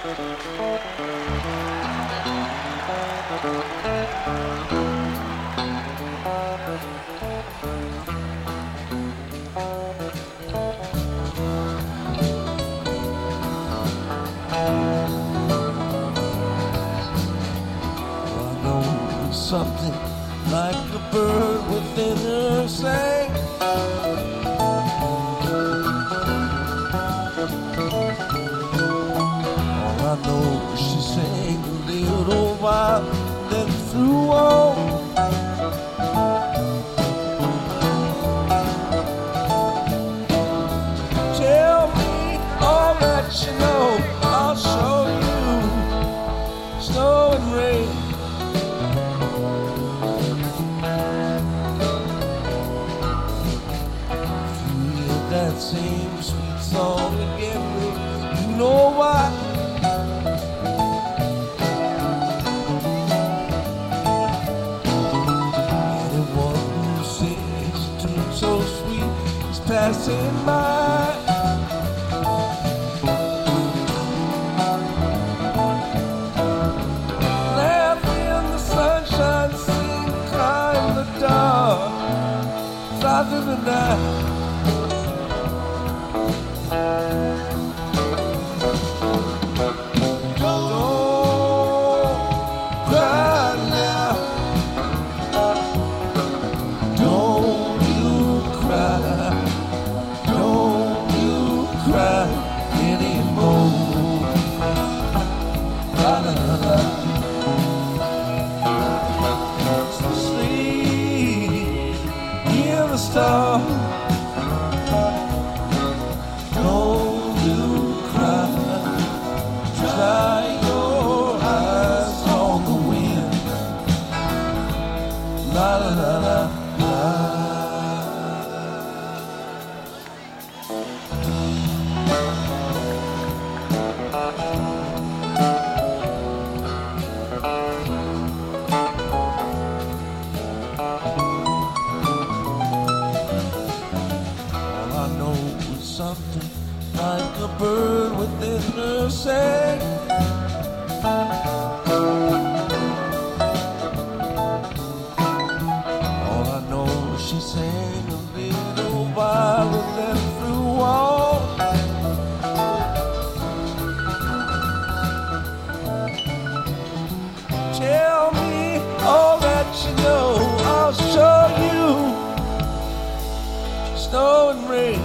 Something like a bird within her sang. All I know is she sang a little while, then flew on. Tell me all that you know, I'll show you snow and rain. That same sweet song again, you know why? Anyone who sings a tune so sweet is passing by. Laugh in the sunshine, sing, climb the dark, fly through the night. Star, don't you cry, dry your eyes on the wind, la la la la la. Something like a bird within her sang. All I know is she sang a little while and then flew on. Tell me all that you know, I'll show you snow and rain.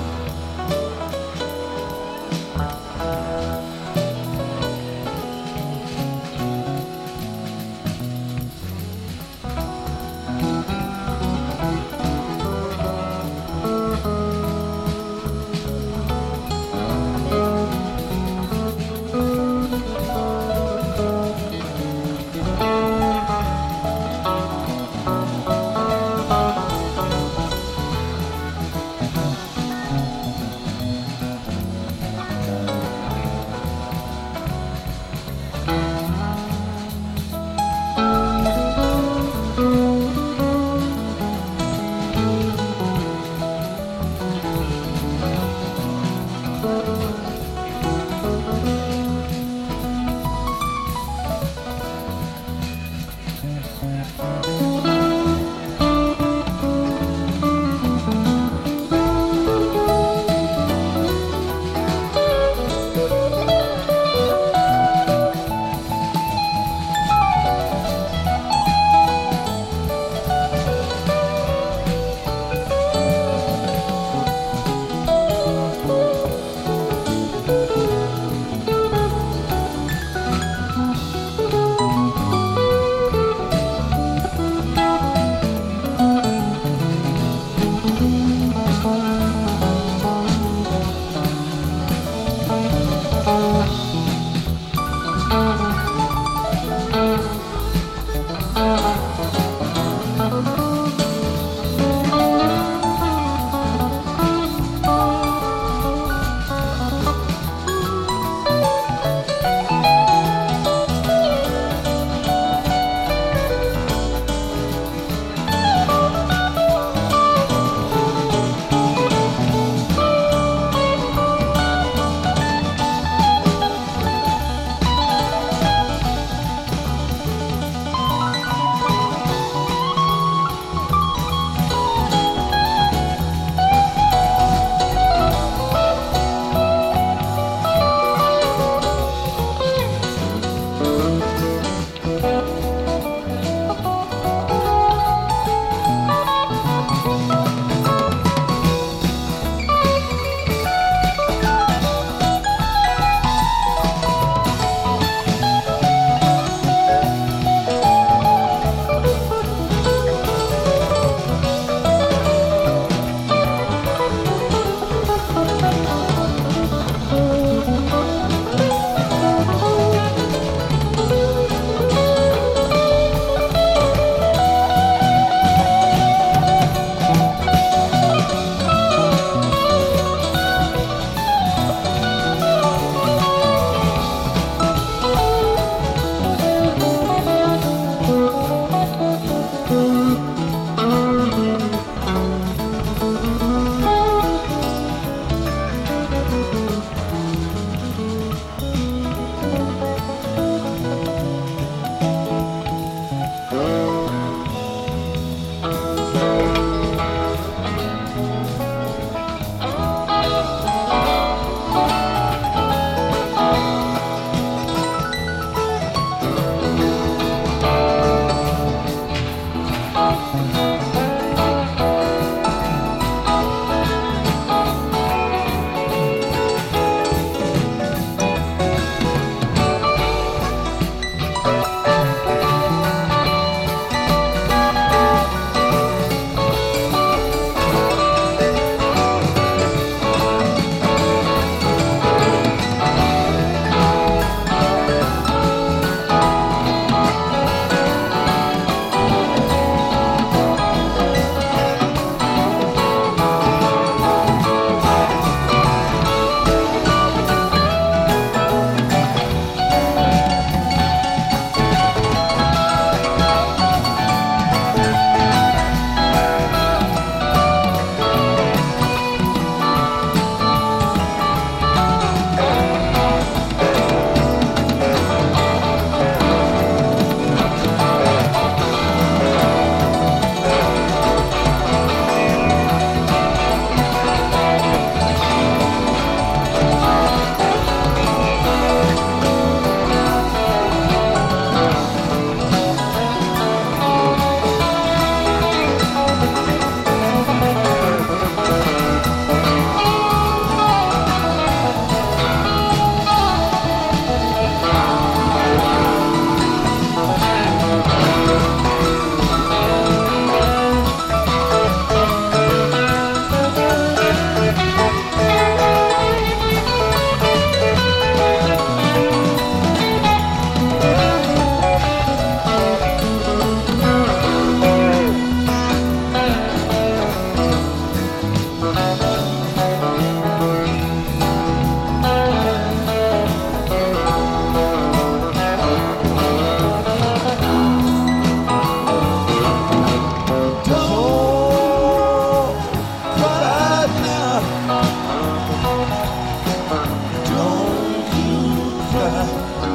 cry.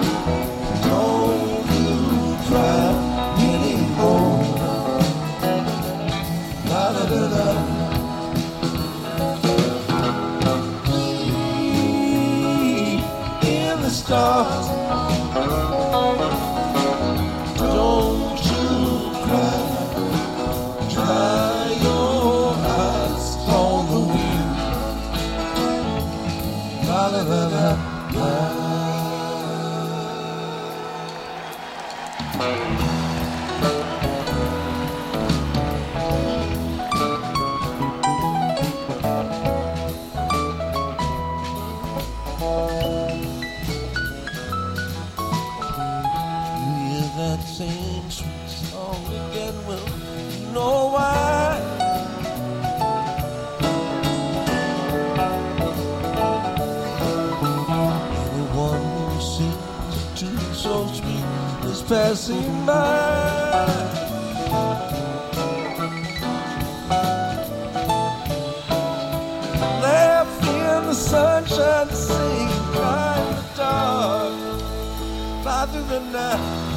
Don't you cry anymore. La da da da. In the stars. Don't you cry. Dry your eyes on the wheel. La la la la la. That same sweet song again, well, you know why. Anyone who sings a tune so sweet is passing by. Left in the sunshine, singing, cry in the dark, fly through the night.